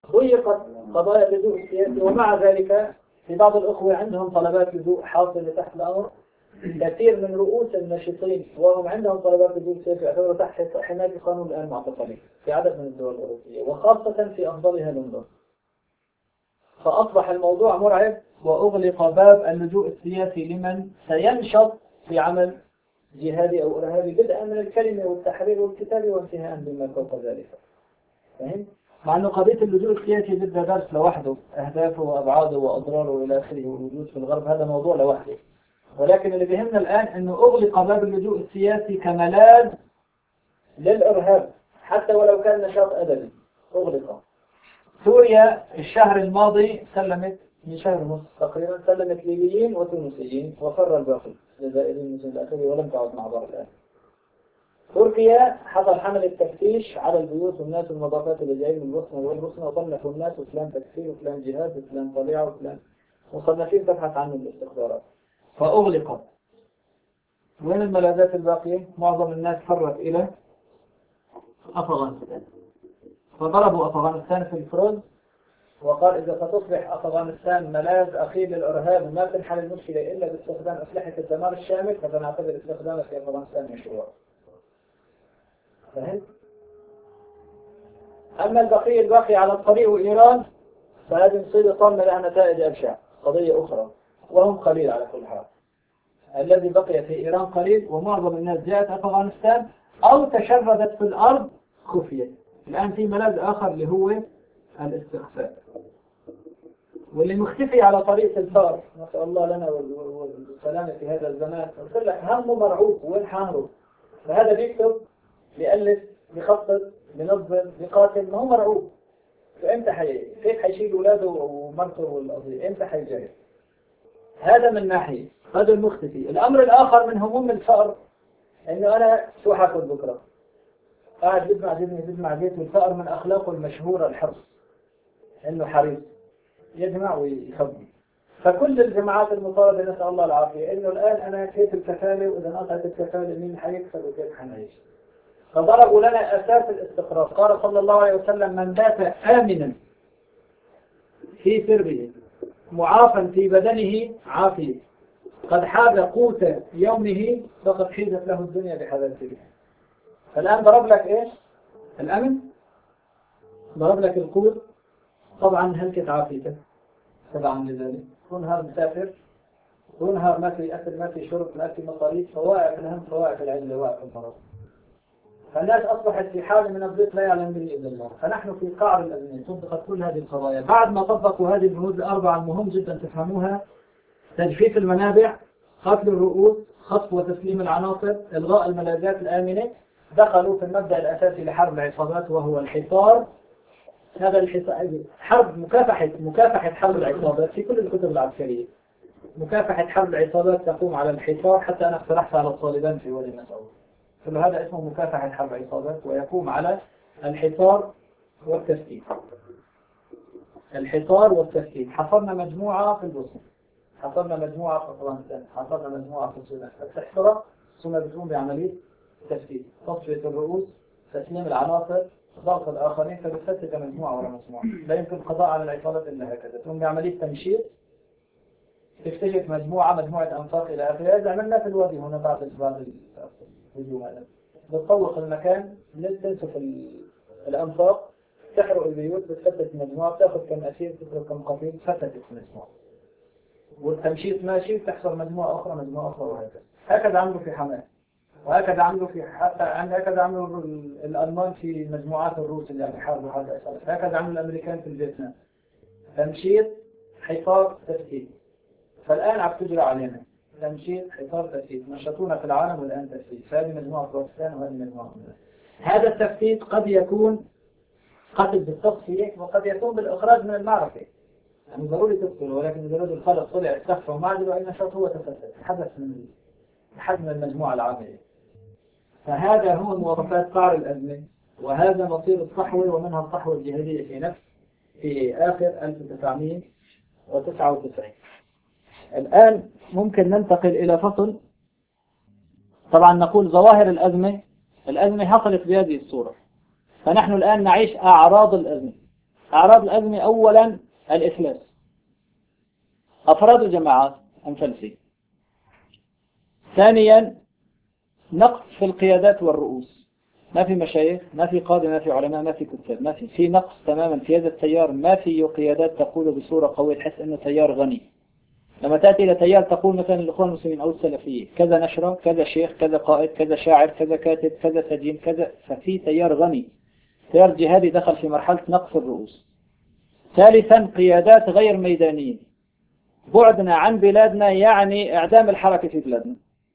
ضيقت قضايا اللجوء السياسي، ومع ذلك في بعض الأخوة عندهم طلبات لجوء حاصلة تحت الأمر. كثير من رؤوس الناشطين وهم عندهم طلبات لجوء سياسي يعتبروا تحت حماية القانون الآن معتقلين في عدد من الدول الأوروبية، وخاصة في أفضلها لندن. فأصبح الموضوع مرعب، وأغلق باب اللجوء السياسي لمن سينشط في عمل جهادي أو إرهابي، بدءا من الكلمة والتحرير والكتابة وانتهاء بما فوق ذلك. فهم؟ مع أنه قضية اللجوء السياسي بدها درس لوحده، أهدافه وأبعاده وأضراره وإلى آخره، والوجود في الغرب هذا موضوع لوحده. ولكن اللي بيهمنا الآن أنه أغلق باب اللجوء السياسي كملاذ للإرهاب، حتى ولو كان نشاط أدبي أغلق. سوريا الشهر الماضي سلمت، من شهر ونصف تقريبا، سلمت ليبيين وتونسيين وفر الباقي الجزائريين مثل الأخير ولم تعد معبر الآن. تركيا حصل حملة تفتيش على البيوت والناس والمضافات اللي جايين من البوسنة والبوسنة، وصنفوا الناس وفلان تكفير وفلان جهاد وفلان طليعة وفلان مصنفين تبحث عنهم الاستخبارات، فأغلقت. وين الملاذات الباقية؟ معظم الناس فرت إلى أفغانستان، فضربوا أفغانستان في الفرز، وقال إذا ستصبح أفغانستان ملاذ أخير للإرهاب وما تنحل المشكلة إلا باستخدام أسلحة الدمار الشامل، فسنعتبر استخدامه في أفغانستان مشروع. فهمت؟ أما الباقي على الطريق وإيران، فهذه مصيبة طامة لها نتائج أبشع، قضية أخرى، وهم قليل على كل حال. الذي بقي في إيران قليل، ومعظم الناس جاءت أفغانستان أو تشردت في الأرض خفية. الآن في ملاذ آخر اللي هو الاستخفاء، واللي مختفي على طريق الفار، نسأل الله لنا والسلامة في هذا الزمان. قلت لك همه مرعوب، وين حاهره؟ فهذا بيكتب، بيألف، بيخطط، بينظم، بيقاتل، ما هو مرعوب. فإمتى كيف حيشيل أولاده ومرته والقضية؟ إمتى حيجاهد؟ هذا من ناحية، هذا المختفي. الأمر الآخر من هموم الفقر إنه أنا شو حاكل بكرة؟ قاعد بجمع زيت، والفقر من أخلاقه المشهورة الحرص، إنه حريص يجمع ويخبي. فكل الجماعات المطالبة نسأل الله العافية إنه الآن أنا كيف الكفالة، وإذا انقطعت الكفالة مين حيكسب وكيف حنعيش. فضربوا لنا أساس الاستقرار. قال صلى الله عليه وسلم: من بات آمنا في سربه معافا في بدنه عافية، قد حاز قوت يومه فقد حيزت له الدنيا بحذافيرها. فالآن ضرب لك إيش؟ الأمن، ضرب لك القوت. طبعا هلكت عافيتك تبعا لذلك. كل نهار مسافر، كل نهار ما في أكل، ما في شرب، ما في مصاريف، فوائق الهم، فوائق العلة، وائق المرض. فالناس أصبحت في حال من الضيق لا يعلم به إلا الله. فنحن في قعر الأزمة. طبقت كل هذه القضايا. بعد ما طبقوا هذه البنود الأربعة المهم جدا تفهموها: تجفيف المنابع، قتل الرؤوس، خطف وتسليم العناصر، إلغاء الملاذات الآمنة، دخلوا في المبدأ الأساسي لحرب العصابات وهو الحصار. هذا الحصار حرب مكافحة حرب العصابات في كل الكتب العسكرية. مكافحة حرب العصابات تقوم على الحصار، حتى أنا اقترحت على الطالبان في ولي مسعود. هذا اسمه مكافحة حرب العصابات، ويقوم على الحصار والتفتيت. الحصار والتفتيت. حصرنا مجموعة في البوسنة، حصرنا مجموعة في أفغانستان، حصرنا مجموعة في السودان. فتحصرها ثم بتقوم بعملية تفتيت، تصفية الرؤوس، تسليم العناصر، ضغط الآخرين، فبتفتت مجموعة ولا مجموعة. لا يمكن القضاء على العصابات إلا هكذا. تقوم بعملية تمشيط، تكتشف مجموعة أنفاق إلى آخره. هذا عملنا في الوادي هنا بعد الهجوم هذا. بتطوق المكان، تنسف الأنفاق، تحرق البيوت، بتفتت مجموعة، بتأخذ كم أسير، تترك كم قتيل، فتتت مجموعة. والتمشيط ماشي، بتحصر مجموعة أخرى وهكذا. هكذا عملوا في حماس، وهكذا عملوا هكذا عملوا الألمان في مجموعات الروس اللي بيحاربوا هذا الإسرائيل. هكذا عملوا الأمريكان في فيتنام. تمشيط، حصار، تفتيت. فالآن عم تجرى علينا تمشيط، حصار، تفتيت. نشطونا في العالم والآن تفتيت. فهذه مجموعة باكستان وهذه مجموعة من هذا التفتيت قد يكون قتل بالتصفية، وقد يكون بالإخراج من المعركة. يعني ضروري تقتل، ولكن إذا رجل خلق طلع استخفى وما عدل أي نشاط هو تفتت، حدث من حجم المجموعة العاملة. فهذا هو مواصفات قعر الأزمة، وهذا مصير الصحوة، ومنها الصحوة الجهادية في آخر 1999. الآن ممكن ننتقل إلى فصل. طبعا نقول ظواهر الأزمة حصلت بهذه الصورة، فنحن الآن نعيش أعراض الأزمة. أعراض الأزمة أولا الإفلاس، أفراد وجماعات أنفلسي. ثانيا نقص في القيادات والرؤوس، ما في مشايخ، ما في قادة، ما في علماء، ما في كتاب، ما في نقص تماما في هذا التيار. ما في قيادات تقول بصورة قوية تحس أنه تيار غني. لما تأتي إلى تيار تقول مثلا الإخوان المسلمين أو السلفية كذا نشرة، كذا شيخ، كذا قائد، كذا شاعر، كذا كاتب، كذا سجين، كذا، ففي تيار غني، تيار جهادي دخل في مرحلة نقص الرؤوس. ثالثا قيادات غير ميدانية، بعدنا عن بلادنا يعني إعدام الحركة في بلادنا.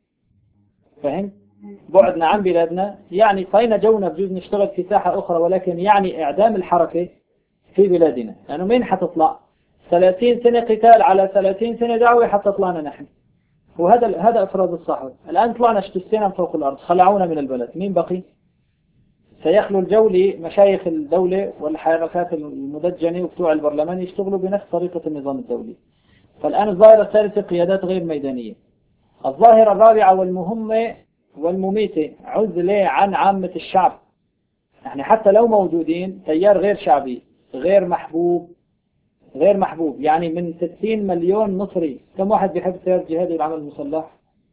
فهم؟ بعدنا عن بلادنا يعني صينا جونا بجوز نشتغل في ساحة أخرى، ولكن يعني إعدام الحركة في بلادنا. لأنه مين حتطلع 30 سنة قتال على 30 سنة دعوة حتى طلعنا نحن، وهذا أفراد الصحوة. الآن طلعنا اشتسينا من فوق الأرض، خلعونا من البلد، مين بقي؟ سيخلو الجو لمشايخ الدولة والحركات المدجنة وبتوع البرلمان يشتغلوا بنفس طريقة النظام الدولي. فالآن الظاهرة الثالثة قيادات غير ميدانية. الظاهرة الرابعة والمهمة والمميتة عزلة عن عامة الشعب. يعني حتى لو موجودين تيار غير شعبي، غير محبوب، غير محبوب. يعني من 60 مليون مصري كم واحد بيحب التيار الجهادي والعمل المسلح؟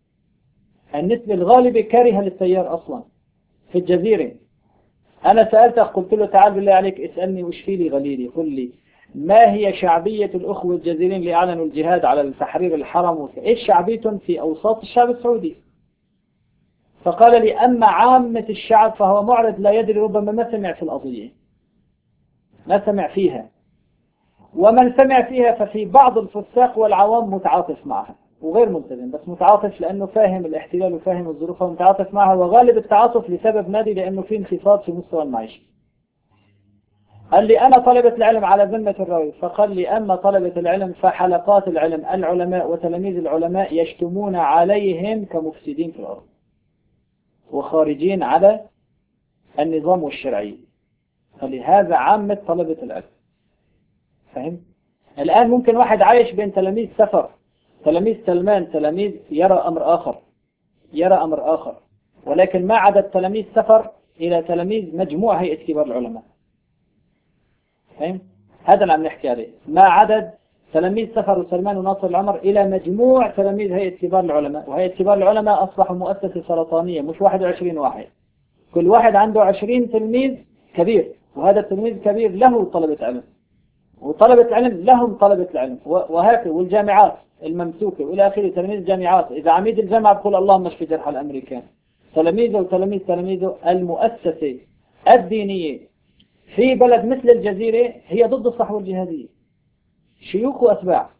النسبة الغالبة كارهة للتيار أصلا. في الجزيرة أنا سألته قلت له تعال بالله عليك اسألني وش في لي غليلي، قل لي ما هي شعبية الأخوة الجزيرين اللي أعلنوا الجهاد على تحرير الحرم، إيش شعبيتهم في أوساط الشعب السعودي؟ فقال لي أما عامة الشعب فهو معرض لا يدري، ربما ما سمع في القضية، ما سمع فيها، ومن سمع فيها ففي بعض الفساق والعوام متعاطف معها وغير ملتزم، بس متعاطف لأنه فاهم الاحتلال وفاهم الظروف ومتعاطف معها، وغالب التعاطف لسبب مادي لأنه في انخفاض في مستوى المعيشة. قال لي أنا طلبة العلم على ذمة الراوي، فقال لي أما طلبة العلم فحلقات العلم العلماء وتلاميذ العلماء يشتمون عليهم كمفسدين في الأرض وخارجين على النظام والشرعية. فلهذا عامة طلبة العلم. فهم؟ الآن ممكن واحد عايش بين تلاميذ سفر، تلاميذ سلمان، تلاميذ يرى أمر آخر، يرى أمر آخر، ولكن ما عدد تلاميذ سفر إلى تلاميذ مجموع هيئة كبار العلماء. فهم؟ هذا اللي عم نحكي عليه، ما عدد تلاميذ سفر وسلمان وناصر العمر إلى مجموع تلاميذ هيئة كبار العلماء. وهيئة كبار العلماء أصبحوا مؤسسة سرطانية، مش 21 واحد، كل واحد عنده 20 تلميذ كبير، وهذا التلميذ الكبير له طلبة علم، وطلبة علم لهم طلبة العلم، وهكذا. والجامعات الممسوكة وإلى آخره، تلاميذ الجامعات، إذا عميد الجامعة بقول اللهم اشف جرح الأمريكان، تلاميذه وتلاميذ تلاميذه. المؤسسة الدينية في بلد مثل الجزيرة هي ضد الصحوة الجهادية، شيوخ وأتباع.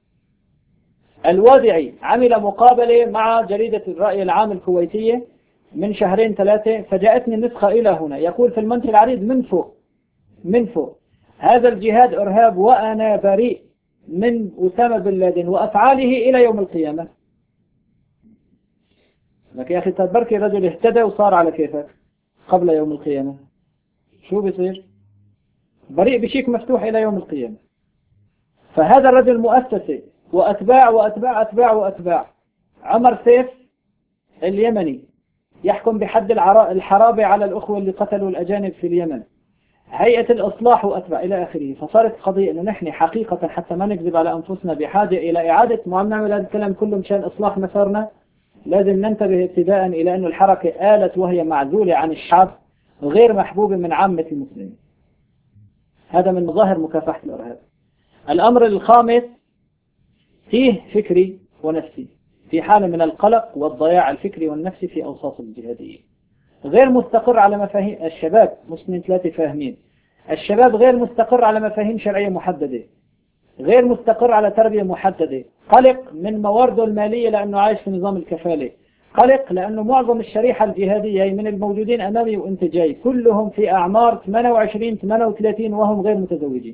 الوادعي عمل مقابلة مع جريدة الرأي العام الكويتية من شهرين ثلاثة، فجاءتني النسخة إلى هنا، يقول في المنتج العريض من فوق هذا الجهاد إرهاب وأنا بريء من أسامة بن لادن وأفعاله إلى يوم القيامة. لك يا أخي تبركي رجل اهتدى وصار على كيفك قبل يوم القيامة، شو بيصير؟ بريء بشيك مفتوح إلى يوم القيامة. فهذا الرجل مؤسسة وأتباع وأتباع أتباع وأتباع. عمر سيف اليمني يحكم بحد الحرابة على الأخوة اللي قتلوا الأجانب في اليمن، هيئة الإصلاح وأتباع إلى آخره. فصارت قضية أنه نحن حقيقة حتى ما نكذب على أنفسنا بحاجة إلى إعادة، ما عم نعمل هذا الكلام كله مشان إصلاح مسارنا. لازم ننتبه ابتداء إلى أن الحركة آلت وهي معزولة عن الشعب وغير محبوبة من عامة المسلمين. هذا من مظاهر مكافحة الإرهاب. الأمر الخامس فيه فكري ونفسي، في حالة من القلق والضياع الفكري والنفسي في أوساط الجهادية، غير مستقر على مفاهيم الشباب. مسلمين ثلاثة فاهمين، الشباب غير مستقر على مفاهيم شرعية محددة، غير مستقر على تربية محددة، قلق من موارده المالية لأنه عايش في نظام الكفالة، قلق لأنه معظم الشريحة الجهادية من الموجودين أمامي وأنت جاي كلهم في أعمار 28 38 وهم غير متزوجين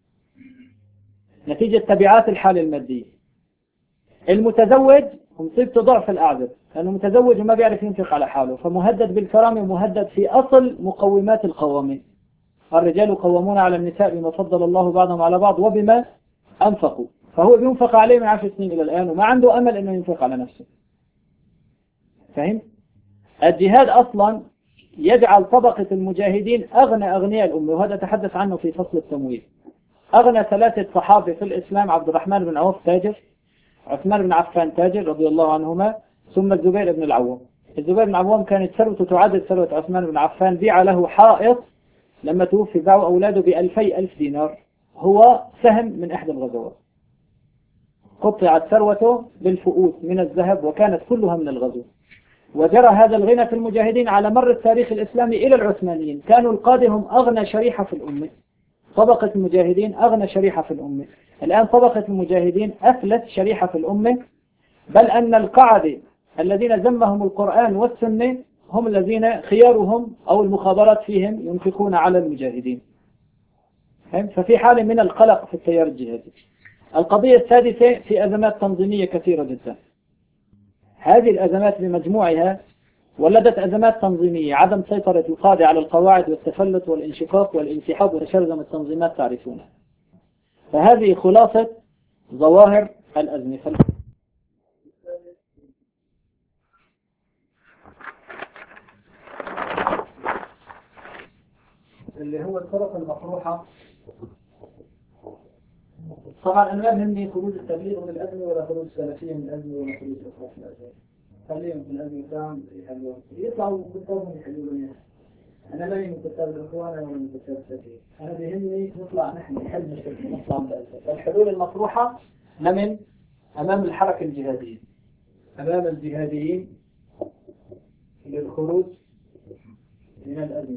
نتيجة تبعات الحالة المادية. المتزوج مصيبته ضعف الأعذر، لأنه متزوج وما بيعرف ينفق على حاله، فمهدد بالكرامة ومهدد في أصل مقومات القوامة. الرجال قوامون على النساء بما فضل الله بعضهم على بعض وبما أنفقوا، فهو بينفق عليه من 10 سنين إلى الآن وما عنده أمل أنه ينفق على نفسه. فهم؟ الجهاد أصلا يجعل طبقة المجاهدين أغنى أغنياء الأمة، وهذا تحدث عنه في فصل التمويل. أغنى ثلاثة صحابة في الإسلام: عبد الرحمن بن عوف تاجر، عثمان بن عفان تاجر رضي الله عنهما، ثم الزبير بن العوام. الزبير بن العوام كانت ثروته تعادل ثروة عثمان بن عفان. بيع له حائط لما توفي، باعوا أولاده ب2000 دينار، هو سهم من إحدى الغزوات. قطعت ثروته بالفؤوس من الذهب وكانت كلها من الغزو. وجرى هذا الغنى في المجاهدين على مر التاريخ الإسلامي إلى العثمانيين. كانوا القادة هم أغنى شريحة في الأمة، طبقة المجاهدين أغنى شريحة في الأمة. الآن طبقة المجاهدين أفلس شريحة في الأمة، بل أن القعدة الذين ذمهم القرآن والسنة هم الذين خيارهم أو المخابرات فيهم ينفقون على المجاهدين. ففي حالة من القلق في التيار الجهادي. القضية السادسة: في أزمات تنظيمية كثيرة جدا. هذه الأزمات بمجموعها ولدت أزمات تنظيمية: عدم سيطرة القادة على القواعد والتفلت والانشقاق والانسحاب وتشرذم التنظيمات تعرفونها. فهذه خلاصة ظواهر الأزمة. اللي هو الفرق المطروحة. طبعا أنا ما بهمني خروج التبليغ من الأزمة ولا خروج السلفية من الأزمة ولا خروج الإخوان من الأزمة. خليهم في الأزمة تام يحلون، يطلعوا كتابهم يحلون إياها. أنا لا من كتاب الإخوان ولا من كتاب السلفية. أنا بهمني نطلع نحن نحل مشكلة نطلع من الأزمة. الحلول المطروحة لمن أمام الحركة الجهادية، أمام الجهاديين للخروج من الأزمة.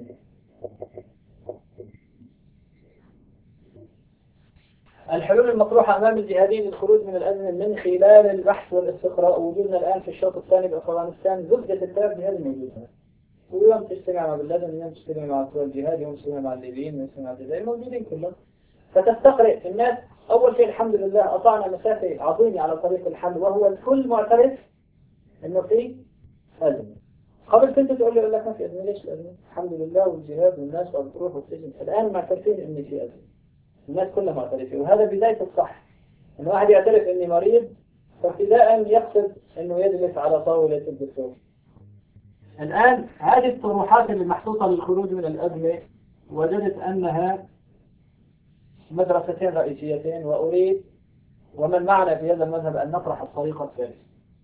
الحلول المطروحة أمام الجهاديين للخروج من الأزمة من خلال البحث والاستقراء. وجودنا الآن في الشوط الثاني بأفغانستان زبدة الثلاث جهاد موجودة. ويوم تجتمع مع بن لادن، ويوم تجتمع مع القوى الجهاد، ويوم تجتمع مع الليبيين، ويوم تجتمع مع الجزائر، موجودين كلهم. فتستقرئ الناس. أول شيء الحمد لله قطعنا مسافة عظيمة على طريق الحل، وهو الكل معترف إنه في أزمة. قبل كنت تقول لي لك ما في أزمة، ليش الأزمة؟ الحمد لله والجهاد والناس والظروف والسجن. الآن معترفين إن في أزمة، الناس كلها معترفة، وهذا بداية الصح. إن واحد يعترف إني مريض فابتداء يقصد إنه يجلس على طاولة الدكتور. الآن هذه الطروحات اللي محطوطة للخروج من الأزمة وجدت أنها مدرستين رئيسيتين، وأريد ومن معنا في هذا المذهب أن نطرح الطريقة الثالثة.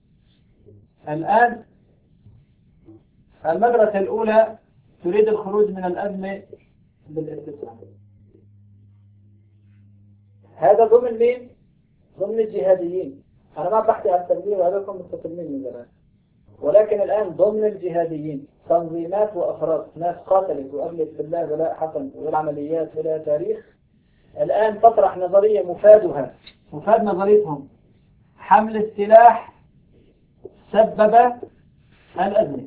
الآن المدرسة الأولى تريد الخروج من الأزمة بالاستسلام. هذا ضمن مين؟ ضمن الجهاديين. أنا ما بحكي عن التبليغ وهذاكم مستقلين من زمان، ولكن الآن ضمن الجهاديين تنظيمات وأفراد، ناس قاتلت وأغلت بالله ولا حقا والعمليات ولا تاريخ. الآن تطرح نظرية مفاد نظريتهم حمل السلاح سبب الأزمة.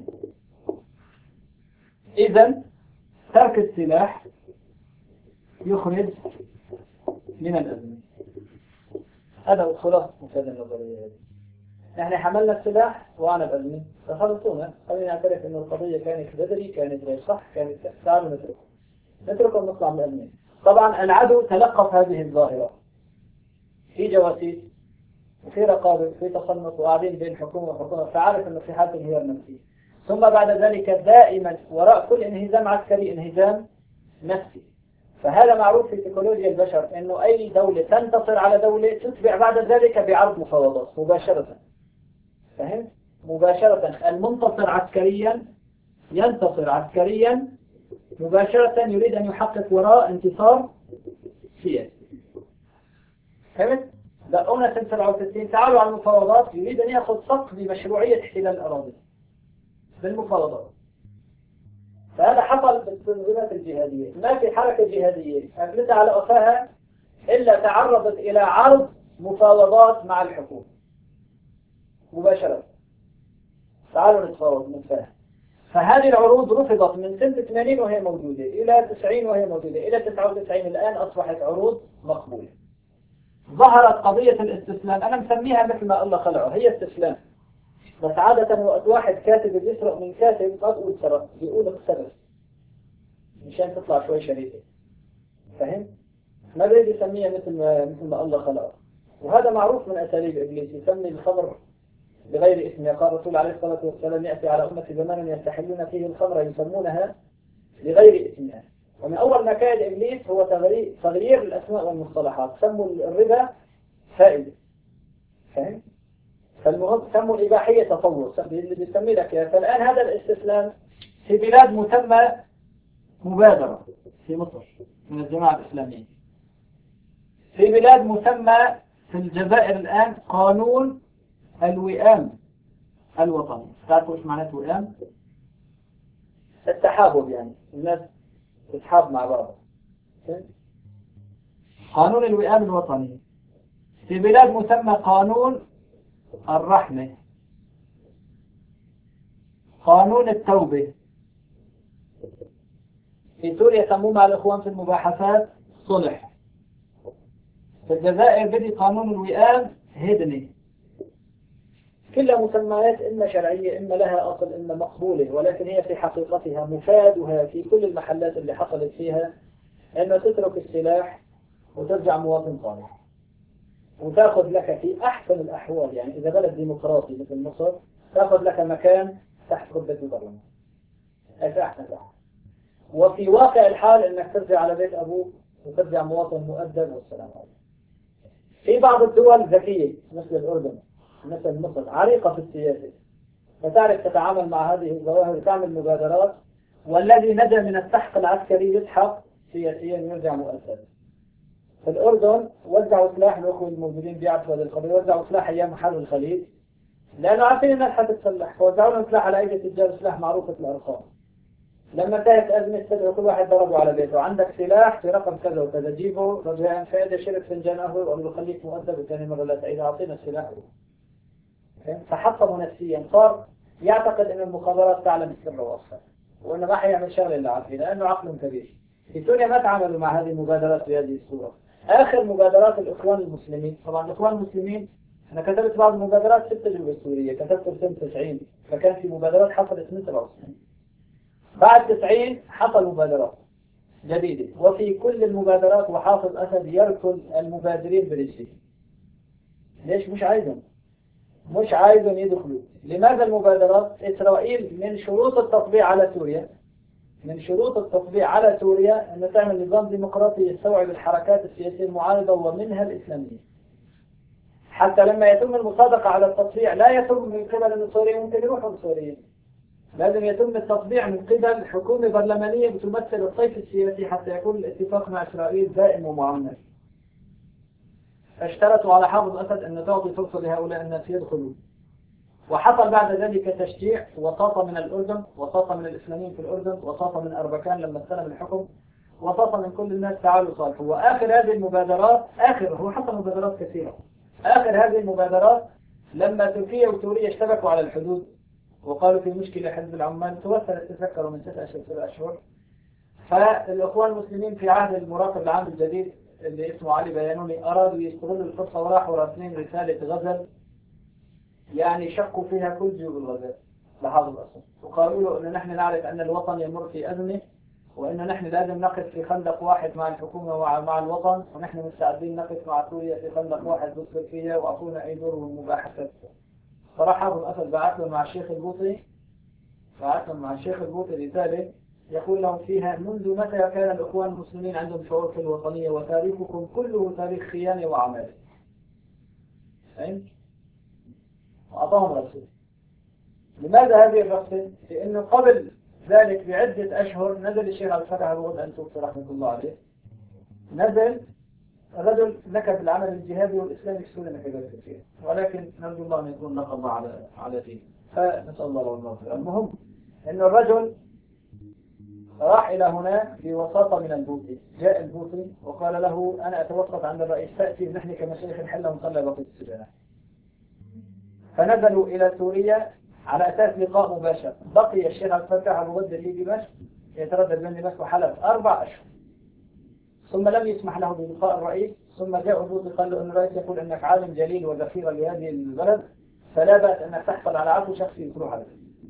إذن ترك السلاح يخرج من الأزمة. هذا هو خلاصة مفاد النظرية هذه. نحن حملنا السلاح وأنا بأزمة، فخلصونا. خلينا نعترف إنه القضية كانت بدري، كانت غير صح، كانت تعالوا نتركه ونطلع من الأزمة. طبعا العدو تلقف هذه الظاهرة، في جواسيس وفي رقابة وفي تصنف وقاعدين بين حكومة وحكومة، فعارف إنه في حالة انهيار نفسي. ثم بعد ذلك دائما وراء كل انهزام عسكري انهزام نفسي. فهذا معروف في سيكولوجيا البشر، إنه أي دولة تنتصر على دولة تتبع بعد ذلك بعرض مفاوضات مباشرة. فهمت؟ مباشرة. المنتصر عسكريا ينتصر عسكريا مباشرة، يريد أن يحقق وراء انتصار سياسي. فهمت؟ دقونا سنة 67 تعالوا على المفاوضات، يريد أن يأخذ صك بمشروعية احتلال الأراضي بالمفاوضات. فهذا حصل بالتنظيمات الجهادية. ما في حركة جهادية أفلتها على قفاها إلا تعرضت إلى عرض مفاوضات مع الحكومة مباشرة. تعالوا نتفاوض نتفاهم. فهذه العروض رفضت من سنة 80 وهي موجودة، إلى 90 وهي موجودة، إلى 99 الآن أصبحت عروض مقبولة. ظهرت قضية الاستسلام، أنا مسميها مثل ما الله خلقه، هي استسلام. بس عادة وقت واحد كاتب بيسرق من كاتب ما بيقول سرق، بيقول اقترب مشان تطلع شوي شريفة. فهم؟ ما بيريد يسميها مثل ما الله خلقه. وهذا معروف من أساليب إبليس، يسمي الخمر بغير اسمها. قال الرسول عليه الصلاة والسلام: يأتي على أمة زمان يستحلون فيه الخمر يسمونها بغير اسمها. ومن أول مكائد إبليس هو تغيير الأسماء والمصطلحات. سموا الربا فائدة، فاهم؟ فالمهم سموا الإباحية تطور، اللي بيسمي لك يعني. فالآن هذا الاستسلام في بلاد مسمى مبادرة في مصر من الجماعة الإسلامية، في بلاد مسمى في الجزائر الآن قانون الوئام الوطني. تعرفوا ايش معناته وئام؟ التحابب، يعني الناس تتحاب مع بعض. قانون الوئام الوطني. في بلاد مسمى قانون الرحمة، قانون التوبة. في سوريا يسموه مع الإخوان في المباحثات صلح. في الجزائر بدي قانون الوئام هدنة. كلها مسميات إما شرعية إما لها أصل إما مقبولة، ولكن هي في حقيقتها مفادها في كل المحلات اللي حصلت فيها إنه تترك السلاح وترجع مواطن صالح، وتأخذ لك في أحسن الأحوال، يعني إذا بلد ديمقراطي مثل مصر تأخذ لك مكان تحت قبة البرلمان، هي في أحسن الأحوال. وفي واقع الحال إنك ترجع على بيت أبوك وترجع مواطن مؤدب والسلام عليكم. في بعض الدول ذكية مثل الأردن مثل مصر عريقة في السياسة، فتعرف تتعامل مع هذه الظواهر وتعمل مبادرات، والذي نجا من السحق العسكري يسحق سياسيا ويرجع مؤسسا. في الأردن وزعوا سلاح الأخوة الموجودين بيعرفوا هذه القضية، وزعوا سلاح أيام حرب الخليج لأنه عارفين الناس حتتسلح، فوزعوا لهم سلاح على أيدي تجار سلاح معروفة الأرقام. لما انتهت أزمة استدعوا كل واحد ضربوا على بيته، عندك سلاح في رقم كذا وكذا جيبه رجاء فإذا شرب فنجان قهوة وقال له خليك مؤدب وثاني مرة لا تعيد، أعطينا السلاح. فحطموا نفسيا، صار يعتقد أن المخابرات تعلم السر وأخفى وأنه ما حيعمل شغله إلا عارفين لأنه عقل كبير. في سوريا ما تعاملوا مع هذه المبادرات بهذه الصورة. آخر مبادرات الإخوان المسلمين، طبعا الإخوان المسلمين أنا كتبت بعض المبادرات في التجربة السورية، كتبت سنة 90، فكان في مبادرات حصلت من 97. بعد 90 حصل مبادرات جديدة، وفي كل المبادرات وحافظ أسد يركض المبادرين برجله. ليش؟ مش عايزهم يدخلوا. لماذا المبادرات؟ إسرائيل من شروط التطبيع على سوريا، أن تعمل نظام ديمقراطي يستوعب الحركات السياسية المعارضة ومنها الإسلامية. حتى لما يتم المصادقة على التطبيع لا يتم من قبل النصوريين، ممكن يروحوا النصوريين، لازم يتم التطبيع من قبل حكومة برلمانية بتمثل الطيف السياسي حتى يكون الاتفاق مع إسرائيل دائم ومعمر. فاشترطوا على حافظ أسد أن تعطي فرصة لهؤلاء الناس يدخلوا، وحصل بعد ذلك تشجيع، وساطة من الأردن، وساطة من الإسلاميين في الأردن، وساطة من أربكان لما استلم الحكم، وساطة من كل الناس تعالوا صالحوا. وآخر هذه المبادرات، هو حصل مبادرات كثيرة، آخر هذه المبادرات لما تركيا وسوريا اشتبكوا على الحدود وقالوا في مشكلة حزب العمال توصلت تذكروا من 6 أشهر. فالإخوان المسلمين في عهد المراقب العام الجديد اللي اسمه علي بيانوني أرادوا يستغلوا الفرصة وراحوا راسلين رسالة غزل يعني شقوا فيها كل جيوب الغزل لحافظ أسد، وقالوا له أن نحن نعرف أن الوطن يمر في أزمة، وأن نحن لازم نقف في خندق واحد مع الحكومة ومع الوطن، ونحن مستعدين نقف مع سوريا في خندق واحد ندخل فيها وأعطونا أي دور والمباحثات. فراح حافظ أسد بعث له مع الشيخ البوطي رسالة يقول لهم فيها: منذ متى كان الإخوان المسلمين عندهم شعور في الوطنية وتاريخكم كله تاريخ خيانة وعمال. فهمت؟ وأعطاهم رسول. لماذا هذه الرسول؟ لأنه قبل ذلك بعدة أشهر نزل الشيخ عبد الفتاح أبو غد أنتوفي رحمة الله عليه، نزل الرجل نكب العمل الجهادي والإسلامي في سوريا نكبات كثير، ولكن نرجو الله أن يكون نقض على دين، فنسأل الله له المغفرة. المهم أن الرجل راح إلى هناك في وساطة من البوطي، جاء البوطي وقال له: أنا أتوسط عند الرئيس، تأتي نحن كمشايخ الحلة ونطلع بقية السجناء. فنزلوا إلى سوريا على أساس لقاء مباشر. بقي الشيخ عبد الفتاح أبو غد في دمشق يتردد بين دمشق وحلب 4 أشهر، ثم لم يسمح له بلقاء الرئيس. ثم جاء البوطي قال له أن الرئيس يقول أنك عالم جليل وذخيرة لهذه البلد، فلا بأس أنك تحصل على عفو شخصي تروح عليه.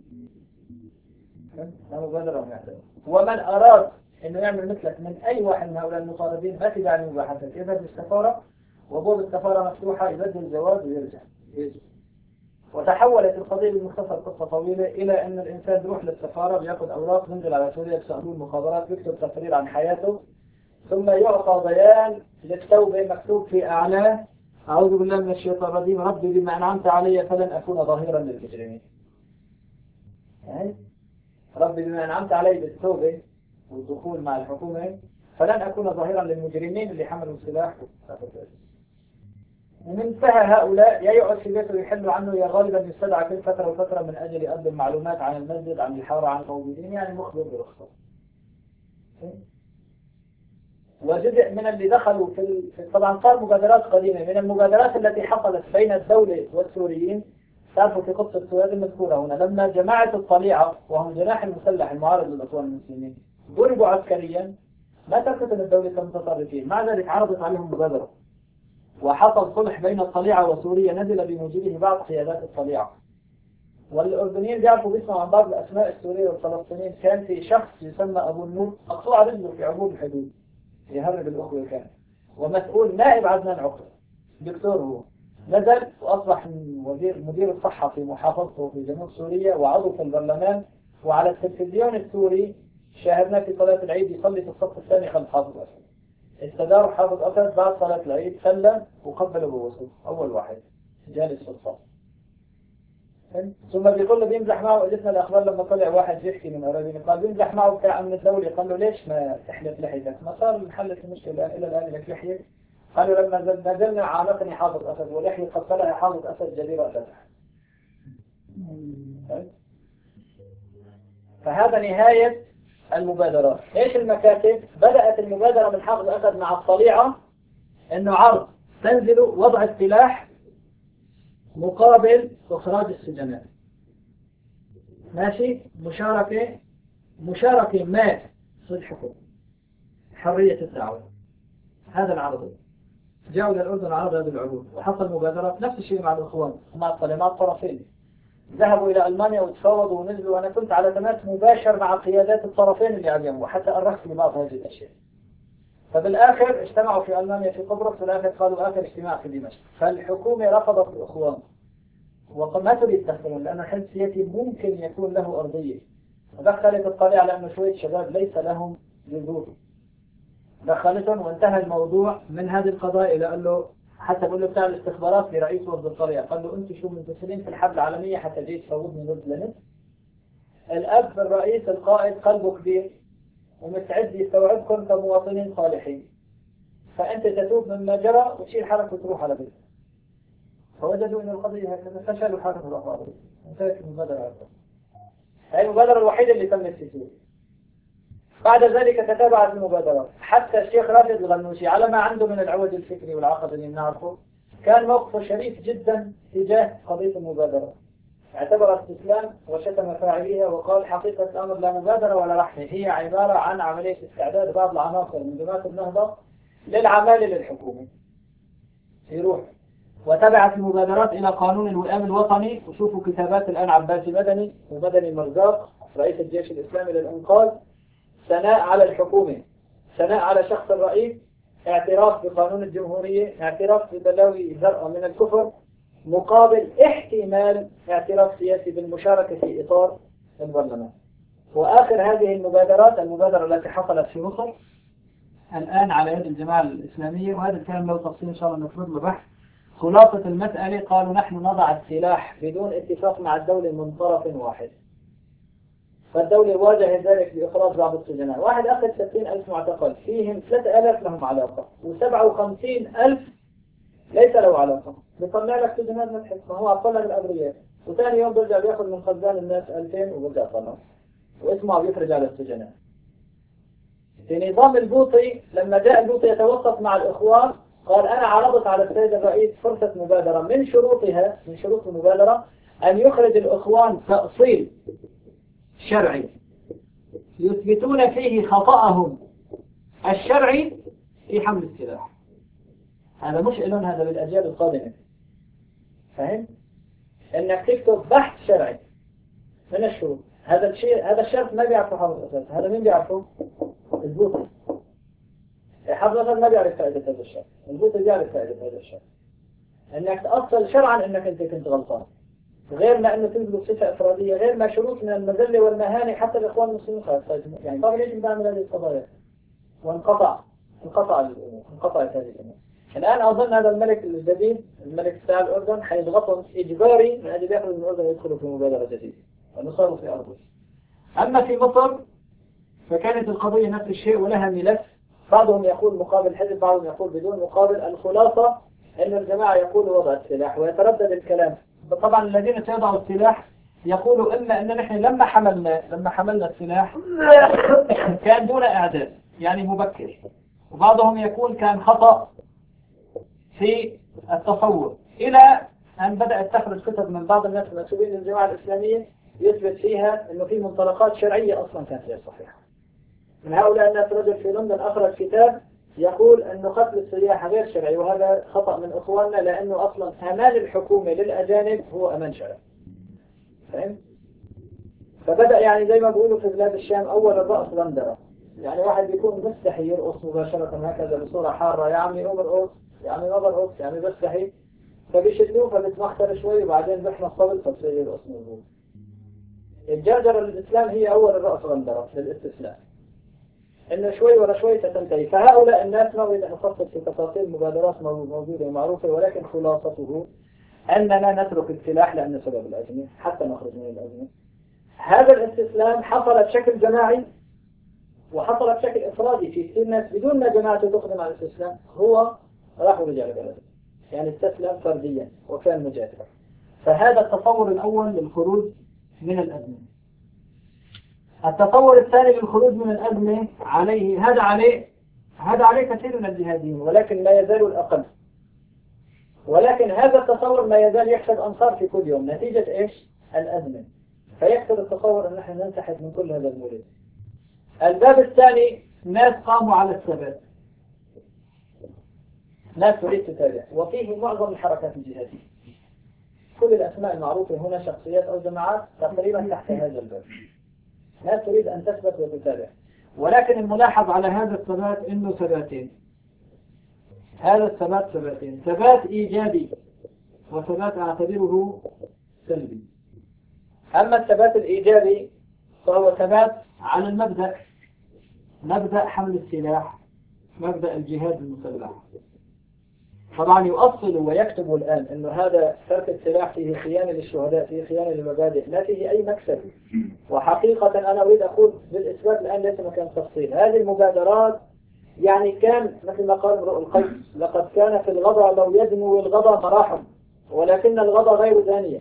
ومن أراد أنه يعمل مثلك من أي واحد من هؤلاء المطاردين ما في داعي لمباحثات، يذهب للسفارة وبواب السفارة مفتوحة، يبدل الجواز ويرجع. وتحولت القضية بمختصر قصة طويلة إلى أن الإنسان بيروح للسفارة بياخذ أوراق، بينزل على سوريا بيسألوه المخابرات، بيكتب تقرير عن حياته، ثم يعطى بيان للتوبة مكتوب في أعلاه: أعوذ بالله من الشيطان الرجيم، ربي بما أنعمت علي فلن أكون ظهيرا للمجرمين. يعني ربي بما أنعمت علي بالتوبة والدخول مع الحكومة فلن أكون ظهيرا للمجرمين اللي حملوا السلاح. ومنتهى هؤلاء يا يقعد في بيته ويحلوا عنه، يا غالبا يستدعى كل فترة وفترة من أجل يقدم معلومات عن المسجد، عن الحارة، عن الموجودين، يعني مخبر برخصة. وجزء من اللي دخلوا طبعا صار مبادرات قديمة، من المبادرات التي حصلت بين الدولة والسوريين. تعرفوا في قصة سويد المذكورة هنا، لما جماعة الطليعة وهم جناح المسلح المعارض للإخوان المسلمين ضربوا عسكريا، ما تركت الدولة كمتطرفين، مع ذلك عرضت عليهم مبادرة وحصل صلح بين الطليعة وسوريا، نزل بموجبه بعض قيادات الطليعة. والأردنيين بيعرفوا بيسمعوا عن بعض الأسماء السورية والفلسطينيين. كان في شخص يسمى أبو النور مقطوع رجله في عبور الحدود يهرب الأخوة، كان ومسؤول نائب عدنان عقل، دكتور هو، نزل وأصبح مدير الصحة في محافظته في جنوب سوريا وعضو في البرلمان. وعلى التلفزيون السوري شاهدنا في صلاة العيد يصلي في الصف الثاني خلف حافظ أسد. استدار حافظ أسد بعد صلاة العيد، سلم وقبله بوسط أول واحد جالس في الصف. ثم بيقول له بيمزح معه، قلتنا الأخبار لما طلع واحد يحكي من قريبين، قال بيمزح معه بتاع أمن الدولة، قال له ليش ما تحلق لحيتك؟ ما صار انحلت المشكلة إلى الآن لك لحية؟ قالوا لما نزلنا عانقني حافظ أسد ولحية قتلها حافظ أسد جديرة فتح. فهذا نهاية المبادرات. ايش المكاتب؟ بدأت المبادرة من حافظ أسد مع الطليعة انه عرض تنزلوا وضع السلاح مقابل إخراج السجناء. ماشي، مشاركة ما في الحكم، حرية الدعوة. هذا العرض جاءوا للأردن عرض هذه العروض، وحصل مبادرات نفس الشيء مع الإخوان مع الطليعة الطرفين. ذهبوا إلى ألمانيا وتفاوضوا ونزلوا، وأنا كنت على تماس مباشر مع قيادات الطرفين اللي عليهم، وحتى أرخت لبعض هذه الأشياء. فبالآخر اجتمعوا في ألمانيا في قبرص، والآخر قالوا آخر اجتماع في دمشق. فالحكومة رفضت الإخوان وما تريد تدخلون، لأن الحزب السياسي ممكن يكون له أرضية. ودخلت الطليعة لأنه شوية شباب ليس لهم جذور، دخلتهم وانتهى الموضوع من هذه القضايا. إلى قال له حتى بقول له بتاع الاستخبارات لرئيس وفد الطليعة، قال له أنتم شو منتصرين في الحرب العالمية حتى جيت تفوضني ند لند؟ الأب الرئيس القائد قلبه كبير ومستعد يستوعبكم كمواطنين صالحين، فأنت تتوب مما جرى وتشيل حالك وتروح على بيتك. فوجدوا أن القضية هكذا، فشلوا حالهم وراحوا على بيتهم. انتهت المبادرة. هذه المبادرة الوحيدة اللي تمت في سوريا. بعد ذلك تتابعت المبادرات حتى الشيخ راشد الغنوشي على ما عنده من العوج الفكري والعقد اللي بنعرفه، كان موقفه شريف جدا تجاه قضية المبادرة، اعتبر استسلام وشتم فاعليها وقال حقيقة الأمر لا مبادرة ولا رحمة، هي عبارة عن عملية استعداد بعض العناصر من جماعة النهضة للعمالة للحكومة. يروح وتبعت المبادرات إلى قانون الوئام الوطني. وشوفوا كتابات الآن عباسي مدني ومدني مرزاق رئيس الجيش الإسلامي للإنقاذ، ثناء على الحكومة، ثناء على شخص الرئيس، اعتراف بقانون الجمهورية، اعتراف ببلاوي زرقاء من الكفر، مقابل احتمال اعتراف سياسي بالمشاركة في إطار البرلمان. وآخر هذه المبادرات المبادرة التي حصلت في مصر الآن على يد الجماعة الإسلامية، وهذا الكلام له تفصيل إن شاء الله نفرد له بحث. خلاصة المسألة قالوا نحن نضع السلاح بدون اتفاق مع الدولة من طرف واحد. فالدولة واجهت ذلك بإخراج بعض السجناء. واحد أخذ 60,000 معتقل، فيهم 3,000 لهم علاقة و57,000 ليس له علاقة. بيطلع لك سجنات ما تحس، ما هو أطلع بالأبرياء، وثاني يوم برجع بياخذ من خزان الناس 2000 وبرجع طلع واسمه بيفرج على السجناء. في نظام البوطي لما جاء البوطي يتوسط مع الإخوان، قال أنا عرضت على السيد الرئيس فرصة مبادرة، من شروط المبادرة أن يخرج الإخوان تأصيل شرعي يثبتون فيه خطأهم الشرعي في حمل السلاح. هذا مش إلون، هذا بالأجيال القادمة. فهم؟ إنك تكتب بحث شرعي من الشروط. هذا الشرط ما بيعرفه حافظ أساس. هذا مين بيعرفه؟ البوطي. حافظ أساس ما بيعرف فائدة هذا الشرط، البوطي بيعرف فائدة هذا الشرط. إنك تأصل شرعا إنك أنت كنت غلطان. غير ما أنه تثبت صفة إفرادية، غير ما شروط من المذلة والمهانة حتى الإخوان المسلمين خلاص يعني طبعا يجب نعمل هذه القضايا. انقطعت هذه الأمور. الآن أظن هذا الملك الجديد، الملك بتاع الأردن، حيضغطهم إجباري من أجل يخرجوا من الأردن ويدخلوا في مبادرة جديدة ونصاروا في أرضه. أما في مصر فكانت القضية نفس الشيء ولها ملف، بعضهم يقول مقابل حزب، بعضهم يقول بدون مقابل. الخلاصة أن الجماعة يقولوا وضع السلاح ويتردد الكلام. طبعا الذين سيضعوا السلاح يقولوا إما أن نحن لما حملنا السلاح كان دون إعداد يعني مبكر، وبعضهم يقول كان خطأ في التصور، إلى أن بدأت تخرج كتب من بعض الناس المسؤولين للجماعة الإسلامية يثبت فيها أنه في منطلقات شرعية أصلا كانت غير صحيحة. من هؤلاء الناس رجل في لندن أخرج كتاب يقول أن قتل السياح غير شرعي، وهذا خطأ من إخواننا، لأنه أصلا أمان الحكومة للأجانب هو أمان شرعي. فهم؟ فبدأ يعني زي ما بيقولوا في بلاد الشام أول الرأس غندرة، يعني واحد بيكون مستحي يرقص مباشرة هكذا بصورة حارة، يا عمي قوم ارقص، يا عمي ما برقص، يعني بستحي، فبيشدوه فبتمختر شوي وبعدين بيحمى الصبل فبصير يرقص مظبوط. الجرجرة للإسلام هي أول الرأس غندرة للاستسلام، إنه شوي ورا شوي ستنتهي. فهؤلاء الناس ما أريد أن أفصل في تفاصيل مبادرات موجودة ومعروفة، ولكن خلاصته أننا نترك السلاح لأن سبب الأزمة حتى نخرج من الأزمة. هذا الاستسلام حصل بشكل جماعي وحصل بشكل إفرادي، في كثير ناس بدون ما جماعته تقدم على الاستسلام هو راحوا رجال بلده، يعني استسلم فرديا وكان مجادلا. فهذا التصور الأول للخروج من الأزمة. التصور الثاني للخروج من الأزمة هذا عليه كثير من الجهاديين، ولكن ما يزال الأقل. ولكن هذا التصور ما يزال يكسب أنصار في كل يوم نتيجة إيش؟ الأزمة. فيكسب التصور أن نحن ننسحب من كل هذا المولد. الباب الثاني ناس قاموا على الثبات، ناس تريد تتابع، وفيه معظم الحركات الجهادية. كل الأسماء المعروفة هنا شخصيات أو جماعات تقريبا تحت هذا الباب، ناس تريد أن تثبت وتتابع. ولكن الملاحظ على هذا الثبات إنه ثباتين. هذا الثبات ثباتين، ثبات إيجابي وثبات أعتبره سلبي. أما الثبات الإيجابي فهو ثبات على المبدأ، مبدأ حمل السلاح، مبدأ الجهاد المسلح. طبعا يؤصل ويكتب الآن أنه هذا ترك السلاح فيه خيانة للشهداء، فيه خيانة للمبادئ، لا فيه أي مكسب. وحقيقة أنا أريد أقول بالإثبات الآن ليس مكان تفصيل. هذه المبادرات يعني كان مثل ما قال امرؤ القيس: لقد كان في الغضا لو يدنو الغضا مراحم ولكن الغضا غير دانية.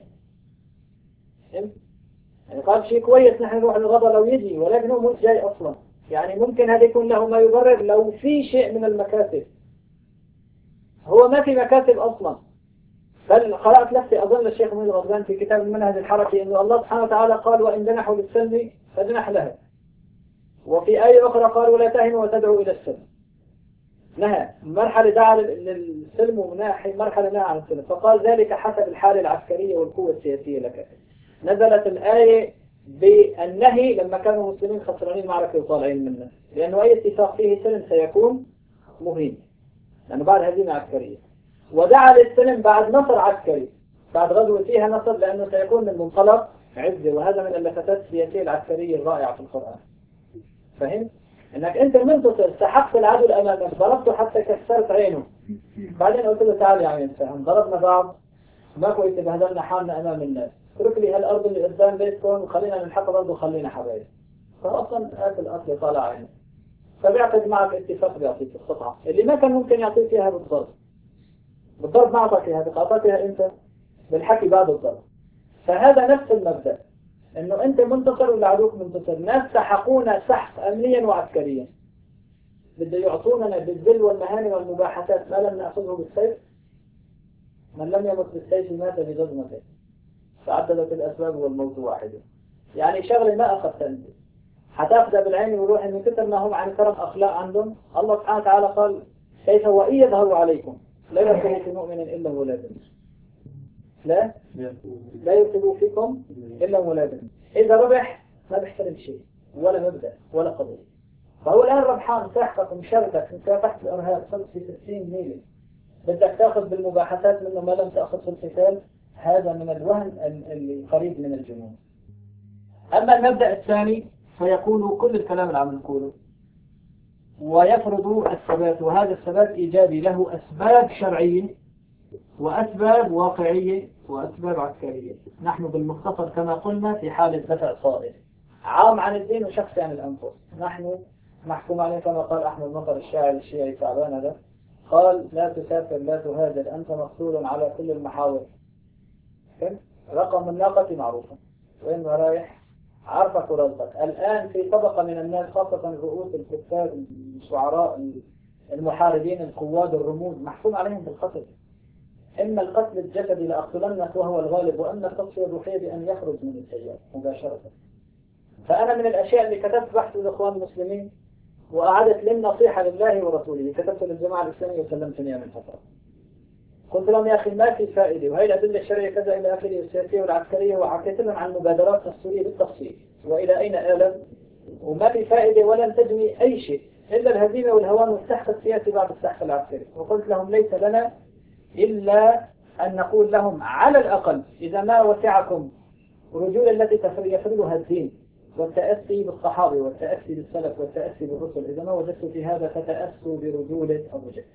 يعني قال شيء كويس نحن نروح للغضا لو يجي، ولكن هو مش جاي أصلا. يعني ممكن هذا يكون له ما يبرر لو في شيء من المكاسب، هو ما في مكاسب أصلا. بل قرأت نفسي أظن الشيخ محمد غزلان في كتاب المنهج الحركي أنه الله سبحانه وتعالى قال: وإن جنحوا للسلم فاجنح لها. وفي آية أخرى قال: ولا تهنوا وتدعوا إلى السلم. نهى مرحلة دعا للسلم مرحلة نهى عن السلم، فقال: ذلك حسب الحالة العسكرية والقوة السياسية لك. نزلت الآية بالنهي لما كانوا المسلمين خسرانين معركة وطالعين منها، لأنه أي اتفاق فيه سلم سيكون مهين، لأنه بعد هزيمة عسكرية. ودعا للسلم بعد نصر عسكري، بعد غزوة فيها نصر، لأنه سيكون من منطلق عزة، وهذا من اللفتات السياسية العسكرية الرائعة في القرآن. فهمت؟ انك انت منتصر، سحقت العدو امامك، ضربته حتى كسرت عينه، بعدين قلت له: تعال يا عمي نتفاهم، ضربنا بعض، ما كويس بهدلنا حالنا امام الناس، اترك لي هالارض اللي قدام بيتكم وخلينا نلحق برضه وخلينا حبايب. فاصلا اكل اصلي طالع عينه، فبيعقد معك اتفاق بيعطيك القطعه اللي ما كان ممكن يعطيك اياها بالضرب ما اعطاك اياها، اعطاك اياها امتى؟ بالحكي بعد الضرب. فهذا نفس المبدا، انه انت منتصر ولا عدوك منتصر. ناس سحقونا سحق امنيا وعسكريا، بده يعطوننا بالذل والمهانة والمباحثات ما لم نأخذه بالسيف. من لم يمت بالسيف مات بجزمته، فعددت الأسباب والموت واحدة. يعني شغلة ما أخذت أنت حتأخذها بالعين والروح، من كثر ما هم عن كرم أخلاق عندهم. الله سبحانه وتعالى قال: كيف وإن يظهروا عليكم لا يرتبوا في مؤمن إلا ولاده، لا يرتبوا فيكم إلا ولاده. إذا ربح ما بيحترم شيء ولا مبدأ ولا قضية. فهو الآن ربحان، ساحقك ومشاركك، مكافحة الإرهاب، صرت في 60 ميلة، بدك تأخذ بالمباحثات منه ما لم تأخذ في القتال، هذا من الوهن القريب من الجنون. أما المبدأ الثاني فيقول كل الكلام اللي عم نقوله ويفرض الثبات، وهذا الثبات إيجابي له أسباب شرعية وأسباب واقعية وأسباب عسكرية. نحن بالمختصر كما قلنا في حالة دفع صائل عام عن الدين وشخصي عن الأنفس. نحن محكوم عليه كما قال أحمد مطر الشاعر الشيعي تعبان هذا، قال لا تسافر لا تهاجر أنت مقتول على كل المحاور. رقم الناقة معروفة وين ما رايح عرفك ورزقك. الآن في طبقة من الناس خاصة رؤوس الكتاب الشعراء المحاربين القواد الرموز محكوم عليهم بالقتل، إما القتل الجسدي لأقتلنك وهو الغالب، وأما التصفية الروحية بأن يخرج من السجن مباشرة. فأنا من الأشياء اللي كتبت بحث الإخوان المسلمين وأعدت لي النصيحة لله ورسوله، كتبت للجماعة الإسلامية وسلمت إياها من فترة. قلت لهم يا أخي ما في فائدة وهي الأدلة الشرعية كذا إلى آخره والسياسية والعسكرية، وحكيت لهم عن المبادرات السورية بالتفصيل وإلى أين آلت، وما في فائدة ولن تجني أي شيء إلا الهزيمة والهوان والسحق السياسي بعد السحق العسكري. وقلت لهم ليس لنا إلا أن نقول لهم على الأقل إذا ما وسعكم الرجولة التي يفرضها الدين والتأسي بالصحابة والتأسي بالسلف والتأسي بالرسل، إذا ما وجدتوا في هذا فتأسوا برجولة أبو جهل.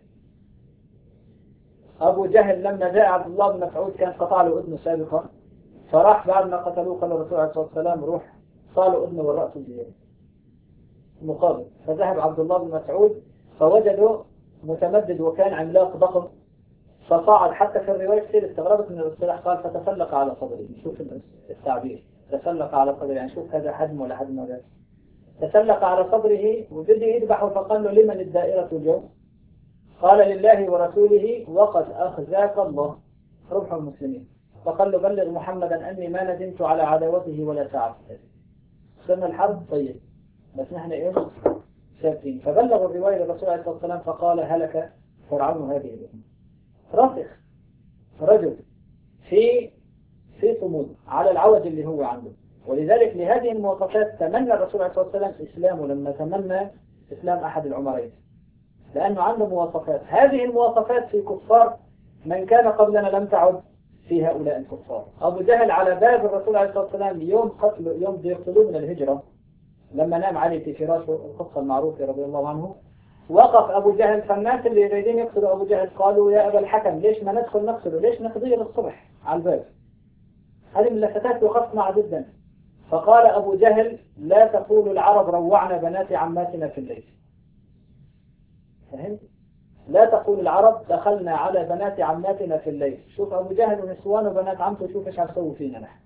أبو جهل لما جاء عبد الله بن مسعود كان قطع له أذنه سابقا، فراح بعد ما قتلوه قال الرسول عليه الصلاة والسلام روح صالوا أذنه والرأس بيده مقابل. فذهب عبد الله بن مسعود فوجده متمدد وكان عملاق ضخم، فصعد حتى في الرواية كثير استغربت من الاصطلاح، قال فتسلق على صدره. شوف التعبير تسلق على صدره، يعني شوف هذا حجم ولا حجم ولا. تسلق على صدره وبده يذبحه، فقال له لمن الدائرة اليوم؟ قال لله ورسوله وقد أخزاك الله ربح المسلمين. فقال له بلغ محمدا أني ما ندمت على عداوته ولا ساعة. صرنا الحرب طيب بس نحن إيه ثابتين. فبلغ الرواية للرسول عليه الصلاة والسلام فقال هلك فرعون هذه الأمة. راسخ رجل في صمود على العوج اللي هو عنده. ولذلك لهذه المواصفات تمنى الرسول عليه الصلاة والسلام إسلامه لما تمنى إسلام أحد العمرين، لأنه عنده مواصفات. هذه المواصفات في كفار من كان قبلنا لم تعد في هؤلاء الكفار. أبو جهل على باب الرسول عليه الصلاة والسلام يوم يقتلوه من الهجرة لما نام علي في فراشه، القصة المعروفة رضي الله عنه. وقف أبو جهل، فالناس اللي يريدين يقتلوا أبو جهل قالوا يا أبا الحكم ليش ما ندخل نقتله، ليش نقضيه للصبح على الباب. هذه من اللفتات وقفت معه جدا. فقال أبو جهل لا تقول العرب روعنا بنات عماتنا في الليل. فهمت؟ لا تقول العرب دخلنا على بنات عماتنا في الليل. شوف أبو جهل ونسوان وبنات عمته شوف إيش عم فينا نحن.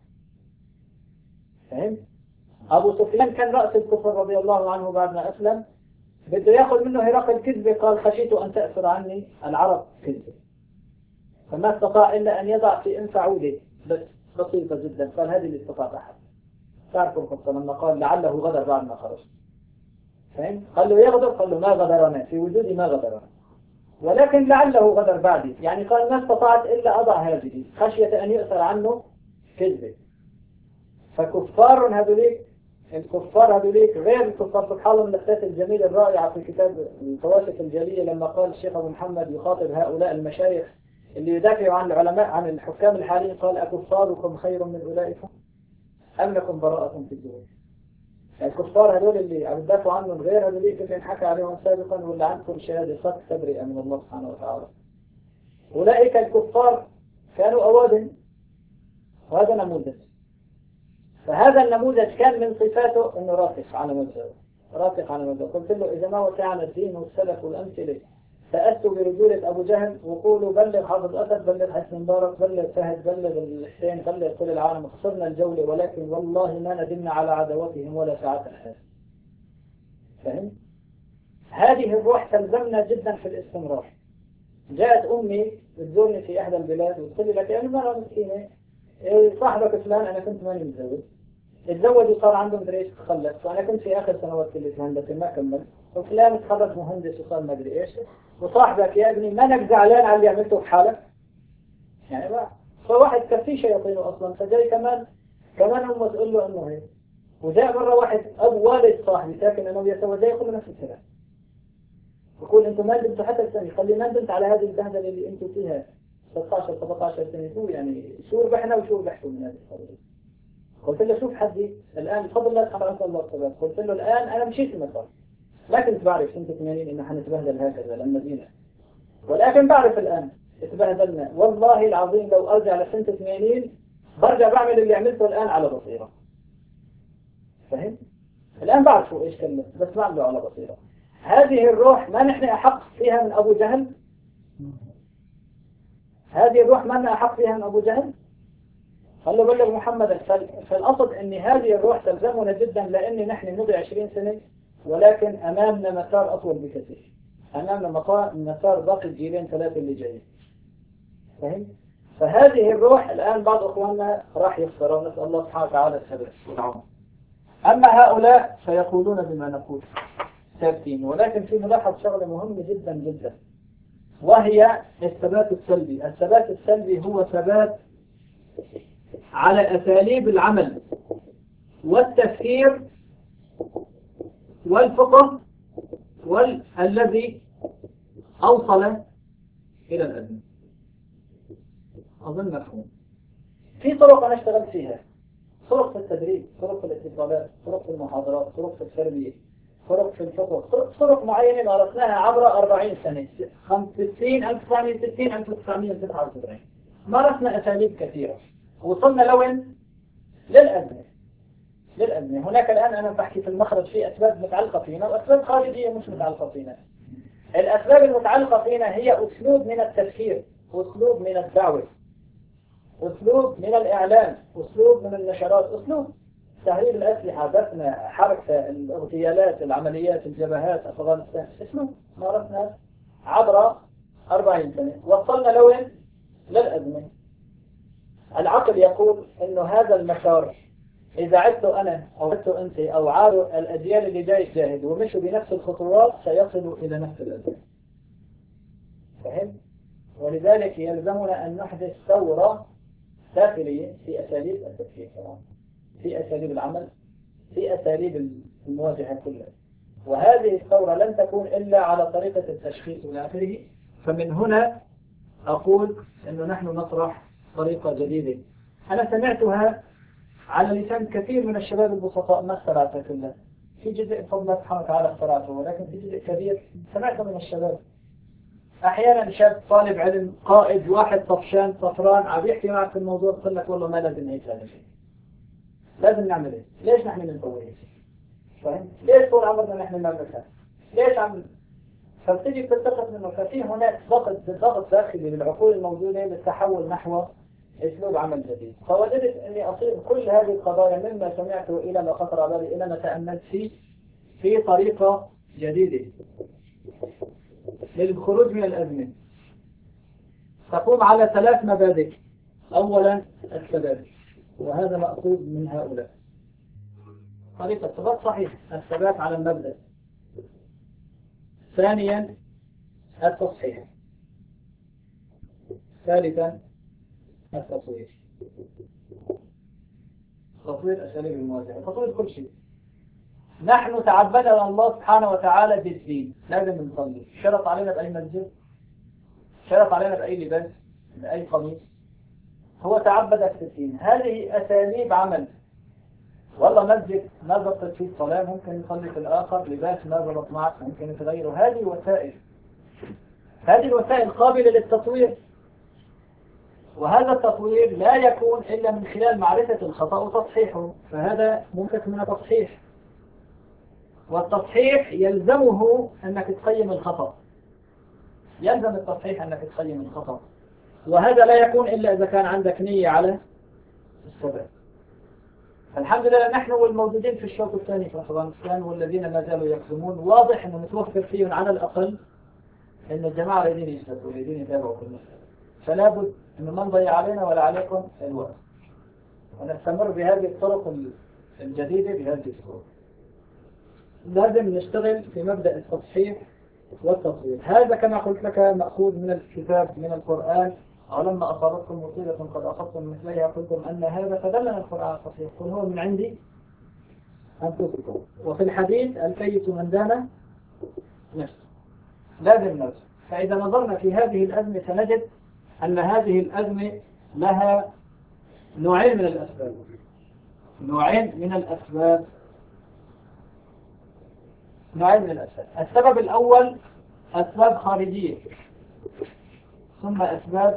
فهمت؟ أبو سفيان كان رأس الكفر رضي الله عنه بعد ما أسلم، بده ياخذ منه هرقل كذبة، قال خشيت أن تأثر عني العرب كذبة، فما استطاع إلا أن يضع في أنف عودة بس بسيطة جدا. قال هذه اللي استطاع أحد. تعرفوا القصة لما قال لعله غدر بعد ما خرج. فهم؟ قال له يغدر، قال له ما غدرنا في وجودي ما غدرنا، ولكن لعله غدر بعدي، يعني قال ما استطعت إلا أضع هذه خشية أن يؤثر عنه كذبة. فكفار هذوليك، الكفار هذوليك غير الكفار. سبحان الله من اللفتات الجميلة الرائعة في كتاب الكواشف الجلية لما قال الشيخ أبو محمد يخاطب هؤلاء المشايخ اللي يدافعوا عن العلماء عن الحكام الحاليين، قال أكفاركم خير من أولئكم أم لكم براءة في الدين؟ الكفار هذول اللي عم يدافعوا عنهم غير هذوليك اللي انحكى عليهم سابقا واللي عندكم شهادة صدق تبرئة من الله سبحانه وتعالى. أولئك الكفار كانوا أوادم، وهذا نموذج. فهذا النموذج كان من صفاته أنه راسخ على مذهبه، راسخ على مذهبه. قلت له إذا ما وسعنا الدين والسلف والأمثلة تأسوا برجولة أبو جهل وقولوا بلغ حافظ أسد، بلغ حسن مبارك، بلغ فهد، بلغ الحسين، بلغ كل العالم، خسرنا الجولة، ولكن والله ما ندمنا على عداوتهم ولا ساعة الحال. فهم؟ هذه الروح تلزمنا جدا في الاستمرار. جاءت أمي بتزورني في إحدى البلاد وتقول لي لك يا المرأة مسكينة صاحبك فلان أنا كنت ماني متزوج، اتزوج وصار عنده مدري ايش تخلف، وانا كنت في اخر سنوات كلية هندسة ما كملت، وفلان تخرج مهندس وصار ما ادري ايش، وصاحبك يا ابني مانك زعلان على اللي عملته في حالك؟ يعني بقى فواحد كفيه شياطينه اصلا، فجاي كمان امه تقول له انه هيك. وجاء مرة واحد ابو والد صاحبي ساكن انا وياه سوا، جاي يقول له نفس الكلام، يقول انتم ما ندمتوا حتى الثاني، خلي ما ندمت على هذه البهدله اللي انتم فيها، 16 17 سنة شو ربحنا وشو ربحتوا من هذه القضية. قلت له شوف حدي الآن بفضل الله تحررت الله الثبات. قلت له الآن أنا مشيت المسار، ما كنت بعرف سنة 80 إنه حنتبهدل هكذا لما جينا، ولكن بعرف الآن اتبهدلنا. والله العظيم لو أرجع لسنة 80 برجع بعمل اللي عملته الآن على بصيرة. فهمت؟ الآن بعرف إيش كلمة بس بعمله على بصيرة. هذه الروح ما نحن أحق فيها من أبو جهل؟ هذه الروح ما نحن أحق فيها من أبو جهل؟ قال له بلغ محمد. فالأصل أن هذه الروح تلزمنا جدا، لأن نحن نضي 20 سنة ولكن أمامنا مسار أطول بكثير، أمامنا مسار باقي الجيلين 3 اللي جايين. فهم؟ فهذه الروح الآن بعض أخواننا راح يخسروا، نسأل الله سبحانه وتعالى الثبات والعون. أما هؤلاء فيقولون بما نقول ثابتين، ولكن في ملاحظ شغلة مهمة جدا جدا، وهي الثبات السلبي. الثبات السلبي هو ثبات على أساليب العمل والتفكير والفقه والذي أوصل إلى الأدنى. أظن مفهوم. في طرق أنا اشتغلت فيها، طرق في التدريب، طرق في الاتصالات، طرق في المحاضرات، طرق في التربية، طرق في الفقه، طرق معينة مارسناها عبر 40 سنة، 1960 1979 مارسنا أساليب كثيرة، وصلنا لوين؟ للأدنى. هناك الآن أنا بحكي في المخرج في أسباب متعلقة فينا وأسباب خارجية مش متعلقة فينا. الأسباب المتعلقة فينا هي أسلوب من التفكير، أسلوب من الدعوة، أسلوب من الإعلام، أسلوب من النشرات، أسلوب تهريب الأسلحة، دفن، حركة، الاغتيالات، العمليات، الجبهات، أفغانستان، أسلوب مارسنا عبر 40 سنة. وصلنا لوين؟ للأزمة. العقل يقول إنه هذا المسار إذا عدت أنا أو عدت أنت أو عادوا الأجيال اللي جاي تجاهد ومشوا بنفس الخطوات سيصلوا إلى نفس الأزمة. فهم؟ ولذلك يلزمنا أن نحدث ثورة داخلية في أساليب التفكير، في أساليب العمل، في أساليب المواجهة كلها. وهذه الثورة لن تكون إلا على طريقة التشخيص إلى آخره. فمن هنا أقول أنه نحن نطرح طريقة جديدة أنا سمعتها على لسان كثير من الشباب البسطاء، ما اخترعتها كلها، في جزء بفضل الله سبحانه وتعالى اخترعته، ولكن في جزء كبير سمعته من الشباب. أحيانا شاب طالب علم قائد واحد طفشان طفران عم يحكي معك في الموضوع، يقول لك والله ما لازم هيك، هذا الشيء لازم نعمل ايه؟ ليش نحن بنسوي هيك؟ فاهم؟ ليش طول عمرنا نحن ما بنفهم؟ ليش عم فبتيجي بتلتقط منه. ففي هناك ضغط داخلي للعقول الموجودة للتحول نحو اسلوب عمل جديد. فوجدت اني اصيغ كل هذه القضايا مما سمعته الى ما خطر على بالي الى ما تأملت فيه في طريقة جديدة للخروج من الأزمة تقوم على 3 مبادئ. أولا الثبات، وهذا مأخوذ من هؤلاء. طريقة الثبات صحيح، الثبات على المبدأ. ثانيا التصحيح. ثالثا التطوير. تطوير أساليب المواجهة، تطوير كل شيء. نحن تعبدنا الله سبحانه وتعالى بالدين، لازم نصلي، شرط علينا بأي مسجد، شرط علينا بأي لباس، بأي قميص، هو تعبدك في الدين. هذه أساليب عمل. والله مسجد ما ضبطت فيه الصلاة ممكن يصلي في الآخر، لباس ما ضبط معك ممكن يتغيره. هذه وسائل، هذه الوسائل قابلة للتطوير. وهذا التطوير لا يكون إلا من خلال معرفة الخطأ وتصحيحه، فهذا ممكن من تصحيح. والتصحيح يلزمه أنك تقيم الخطأ، يلزم التصحيح أنك تقيم الخطأ، وهذا لا يكون إلا إذا كان عندك نية على الثبات. الحمد لله نحن والموجودين في الشوط الثاني في أفغانستان والذين ما زالوا يقدمون، واضح أنه متوفر فيهم على الأقل أن الجماعة الذين يجلسوا والذين يتابعوا كل مسألة. فلا بد أنه ما نضيع علينا ولا عليكم الوقت، ونستمر بهذه الطرق الجديدة بهذه الصورة. لازم نشتغل في مبدأ التصحيح والتطوير. هذا كما قلت لك مأخوذ من الكتاب من القرآن. ولما أصابتكم مصيبة قد أصبتم مثلها قلتم أن هذا، فدلنا القرآن على التصحيح، قل هو من عندي أنفسكم. وفي الحديث الكيس من دان نفسه، لازم نفسه. فإذا نظرنا في هذه الأزمة سنجد أن هذه الأزمة لها نوعين من الأسباب. نوعين من الأسباب. السبب الأول أسباب خارجية، ثم أسباب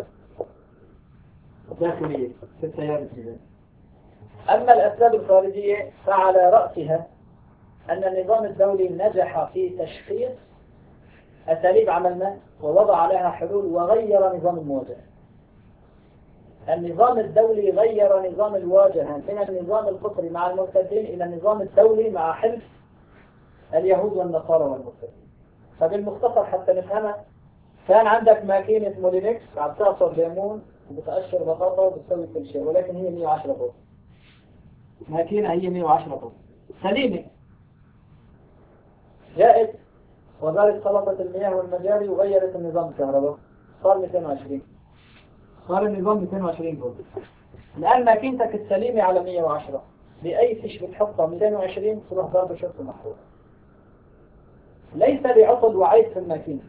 داخلية في التيار السياسي. أما الأسباب الخارجية فعلى رأسها أن النظام الدولي نجح في تشخيص أساليب عمل ما ووضع لها حلول وغير نظام المواجهة. النظام الدولي غير نظام الواجهة من النظام القطري مع المرتدين إلى النظام الدولي مع حلف اليهود والنصارى والمرتدين. فبالمختصر حتى نفهمها، كان عندك ماكينة مولينكس عم تعصر ليمون وبتقشر بطاطا وبتسوي كل شيء، ولكن هي 110 فولت. ماكينة هي 110 فولت سليمة. جاءت وزارة سلطة المياه والمجاري وغيرت النظام الكهرباء، صار 220. صار النظام 220 فولت. الآن ماكينتك السليمة على 110، بأي فيش بتحطها 220 تروح ضرب شرط محروق. ليس لعطل وعيب في الماكينة،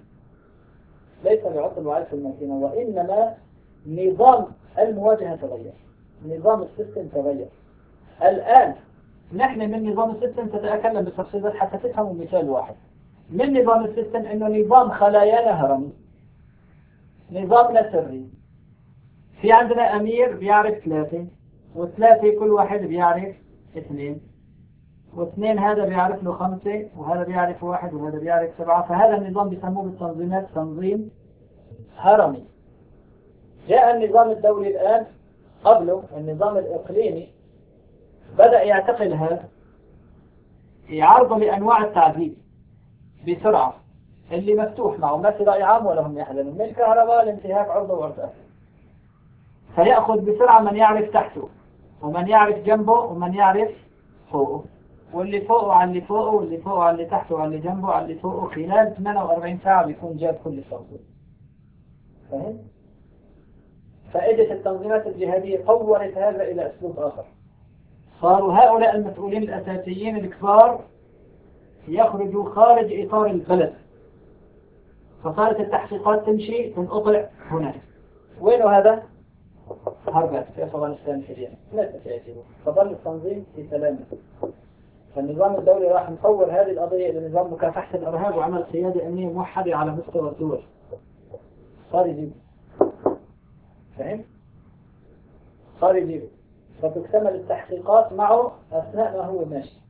وإنما نظام المواجهة تغير، نظام السيستم تغير. الآن نحن من نظام السيستم تتكلم بالتفصيلات حتى تفهموا مثال واحد. من نظام السيستم إنه نظام خلايانا هرمي، نظامنا سري. في عندنا أمير بيعرف 3، و3 كل واحد بيعرف 2، و2 هذا بيعرف له 5، وهذا بيعرف 1، وهذا بيعرف 7. فهذا النظام بيسموه بالتنظيمات تنظيم هرمي. جاء النظام الدولي الآن، قبله النظام الإقليمي بدأ يعتقل هذا، يعرضه لأنواع التعذيب بسرعة. اللي مفتوح معه ما في رأي عام ولا هم يحزنون، من الكهرباء لانتهاك عرضه وعرضه. فيأخذ بسرعة من يعرف تحته، ومن يعرف جنبه، ومن يعرف فوقه، واللي فوقه على اللي فوقه، واللي فوقه على اللي تحته، على اللي جنبه، على اللي فوقه. خلال 48 ساعة بيكون جاب كل التفاصيل. فهم؟ فائدة التنظيمات الجهادية طورت هذا إلى أسلوب آخر. صاروا هؤلاء المسؤولين الأساسيين الكبار يخرجوا خارج إطار البلد، فصارت التحقيقات تمشي تنقطع هناك. وينه هذا؟ هربت في أفغانستان في اليمن، لا تتعجبوا. فظل التنظيم في سلامة. فالنظام الدولي راح نطور هذه القضية إلى نظام مكافحة الإرهاب وعمل قيادة أمنية موحدة على مستوى الدول. صار يجيب، فهم؟ صار يجيب، فتكتمل التحقيقات معه أثناء ما هو ماشي.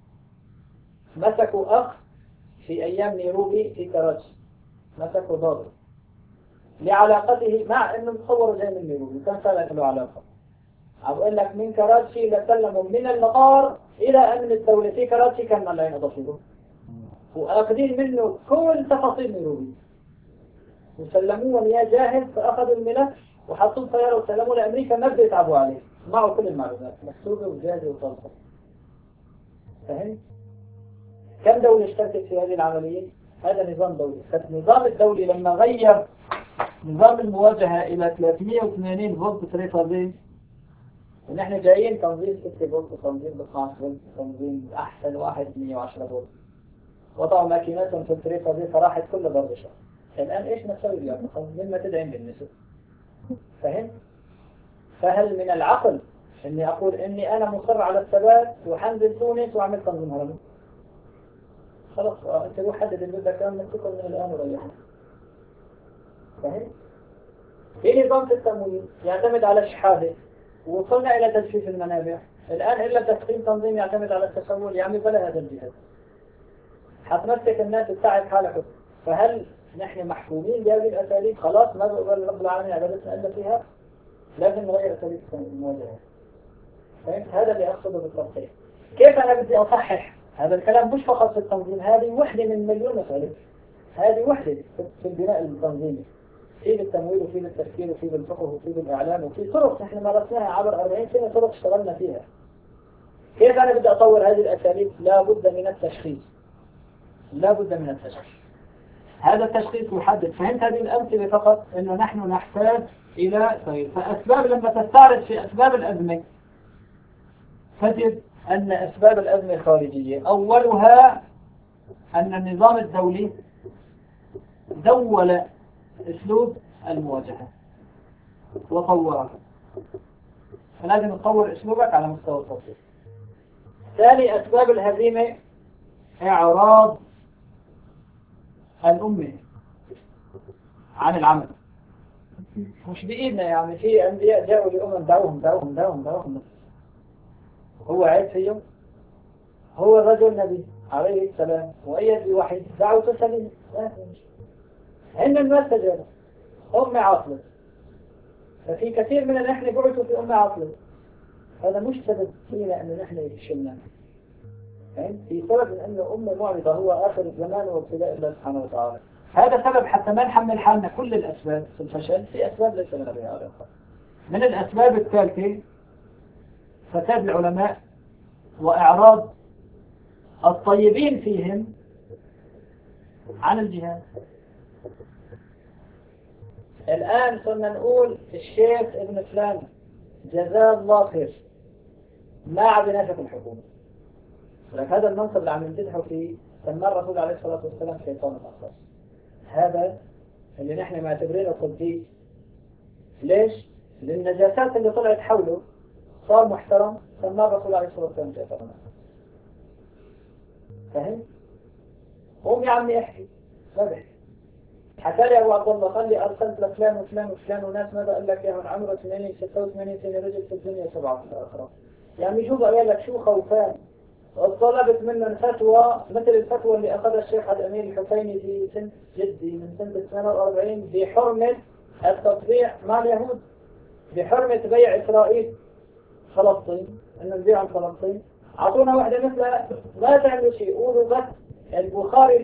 مسكوا أخ في أيام نيروبي في كراچي، مسكوا ضابط لعلاقته مع إنه مصور جاي من نيروبي، كان فعلا له علاقة. أقول لك من كراچي لسلموا من المطار إلى أمن الدولة في كراچي، كان ملايين أضافيهم وأخذين منه كل تفاصيل نيروبي وسلموه وياه جاهز. فأخذوا الملف وحطوه طيارة وسلموه لأمريكا، ما بدأوا يتعبوا عليه، معه كل المعلومات مكتوبة وجاهزة وطلقة. فهم؟ كم دولة اشتركت في هذه العملية؟ هذا نظام دولي. فالنظام الدولي لما غير نظام المواجهة إلى 380 فولت 3 فازين، ونحن جايين تنظيم 6 فولت وتنظيم 12 فولت وتنظيم أحسن واحد 110 فولت، وضعوا ماكيناتهم في 3 فازين فراحت كل ضربة شهر. الآن إيش نسوي اليوم؟ مما تدعم بالنسبة. فهم؟ فهل من العقل إني أقول إني أنا مصر على الثبات وحنزل تونس وأعمل تنظيم هرمي؟ خلاص أنت روح حدد اللي بدك إياه من الآن وريحنا. فهم؟ في نظام في التمويل يعتمد على الشحاذة، ووصلنا إلى تجفيف المنابع. الآن إلا تسخين تنظيم يعتمد على التسول، يعني بلا هذا الجهاز حتمسك الناس بتاعت حالك. فهل نحن محكومين بهذه الأساليب؟ خلاص ما بقبل رب العالمين عبادتنا إلا فيها، لازم نغير أساليب المواجهة. فهمت؟ هذا اللي أقصده بالتصحيح. كيف أنا بدي أصحح هذا الكلام؟ مش فقط في التنظيم، هذه وحدة من مليون مسألة، هذه وحدة في البناء التنظيمي، في بالتمويل وفي بالتفكير وفي بالفقه وفي بالإعلام وفي طرق نحن مارسناها عبر 40 سنة، طرق اشتغلنا فيها. كيف أنا بدي أطور هذه الأساليب؟ لا بد من التشخيص، لا بد من التشخيص. هذا التشخيص يحدد. فهمت هذه الأمثلة فقط إنه نحن نحتاج إلى طيب. فأسباب لما تستعرض في أسباب الأزمة تجد أن أسباب الأزمة خارجية. أولها أن النظام الدولي دول أسلوب المواجهة. وطورها. فلازم تطور أسلوبك على مستوى التطبيق. ثاني أسباب الهزيمة إعراض الأمة عن العمل. مش بإيدنا، يعني في أنبياء جاءوا لأمم دعوهم. هو عيب فيهم؟ هو الرجل نبي عليه السلام وأيد بوحي دعوته سليمة، عندنا ما استجابوا، أمة عاطلة. ففي كثير من نحن بعثوا في أمة عاطلة. هذا مش سبب فينا أن نحن يفشلنا، في سبب من أنه أمة معرضة، هو آخر الزمان وابتلاء الله سبحانه وتعالى. هذا سبب حتى ما نحمل حالنا كل الأسباب في الفشل، في أسباب ليس لنا بها علاقة. من الأسباب الثالثة فساد العلماء وإعراض الطيبين فيهم عن الجهاد. الآن صرنا نقول الشيخ ابن فلان جزاه الله خير ما عاد ينافق الحكومة، لكن هذا المنصب اللي عم يمتدحوا فيه سماه الرسول عليه الصلاة والسلام شيطان الأخرس. هذا اللي نحن معتبرينه قديس. ليش؟ لأن النجاسات اللي طلعت حوله صار محترم، سماه الرسول عليه الصلاة والسلام شيطان الأخرس. فهم؟ قوم يا عمي احكي. ما بحكي. حكى لي أبو عبد الله قال لي أرسلت لفلان وفلان وفلان وناس ماذا قال لك يا عمره 86 سنة رجل في الدنيا 7 في الآخرة. يعني شو قال لك شو خوفان؟ طلبت منه الفتوى مثل الفتوى اللي أخذها الشيخ الأمير الحسيني في سنة جدي من سنة 48 بحرمة التطبيع مع اليهود، بحرمة بيع إسرائيل فلسطين، إنه نبيع عن فلسطين. أعطونا واحدة مثلها ما تعملوا شيء، قولوا بس البخاري